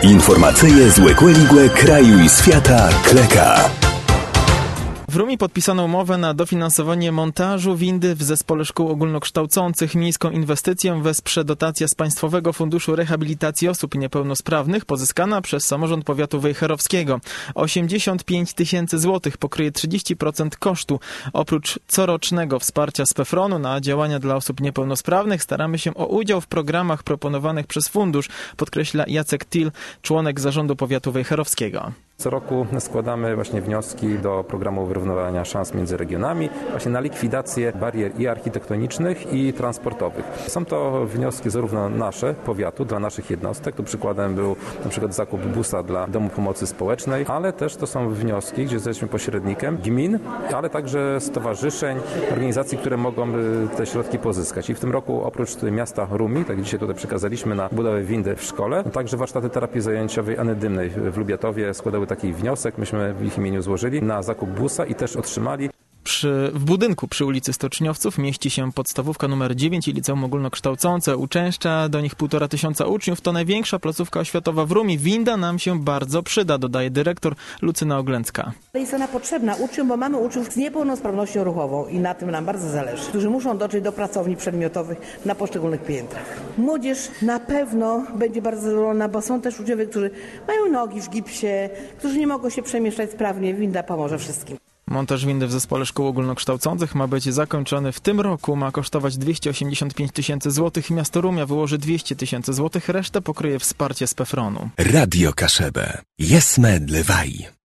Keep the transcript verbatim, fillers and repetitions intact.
Informacyje z Łekłe kraju i świata Kleka. W Rumi podpisano umowę na dofinansowanie montażu windy w Zespole Szkół Ogólnokształcących. Miejską inwestycję wesprze dotacja z Państwowego Funduszu Rehabilitacji Osób Niepełnosprawnych pozyskana przez samorząd powiatu wejherowskiego. osiemdziesiąt pięć tysięcy złotych pokryje trzydzieści procent kosztu. Oprócz corocznego wsparcia z PEFRON-u na działania dla osób niepełnosprawnych staramy się o udział w programach proponowanych przez fundusz, podkreśla Jacek Til, członek zarządu powiatu wejherowskiego. Co roku składamy właśnie wnioski do programu wyrównywania szans między regionami, właśnie na likwidację barier i architektonicznych, i transportowych. Są to wnioski zarówno nasze, powiatu, dla naszych jednostek, tu przykładem był na przykład zakup busa dla Domu Pomocy Społecznej, ale też to są wnioski, gdzie jesteśmy pośrednikiem gmin, ale także stowarzyszeń, organizacji, które mogą te środki pozyskać. I w tym roku oprócz miasta Rumi, tak dzisiaj tutaj przekazaliśmy na budowę windy w szkole, także warsztaty terapii zajęciowej Anny Dymnej w Lubiatowie składały taki wniosek, myśmy w ich imieniu złożyli na zakup busa i też otrzymali. Przy, w budynku przy ulicy Stoczniowców mieści się podstawówka numer dziewięć i liceum ogólnokształcące. Uczęszcza do nich półtora tysiąca uczniów. To największa placówka oświatowa w Rumi. Winda nam się bardzo przyda, dodaje dyrektor Lucyna Oglęcka. Jest ona potrzebna uczniom, bo mamy uczniów z niepełnosprawnością ruchową i na tym nam bardzo zależy, którzy muszą dotrzeć do pracowni przedmiotowych na poszczególnych piętrach. Młodzież na pewno będzie bardzo zadowolona, bo są też uczniowie, którzy mają nogi w gipsie, którzy nie mogą się przemieszczać sprawnie. Winda pomoże wszystkim. Montaż windy w Zespole Szkół Ogólnokształcących ma być zakończony w tym roku. Ma kosztować dwieście osiemdziesiąt pięć tysięcy złotych. Miasto Rumia wyłoży dwieście tysięcy złotych. Resztę pokryje wsparcie z PEFRON-u. Radio Kaszebę. Jesme dlewaj.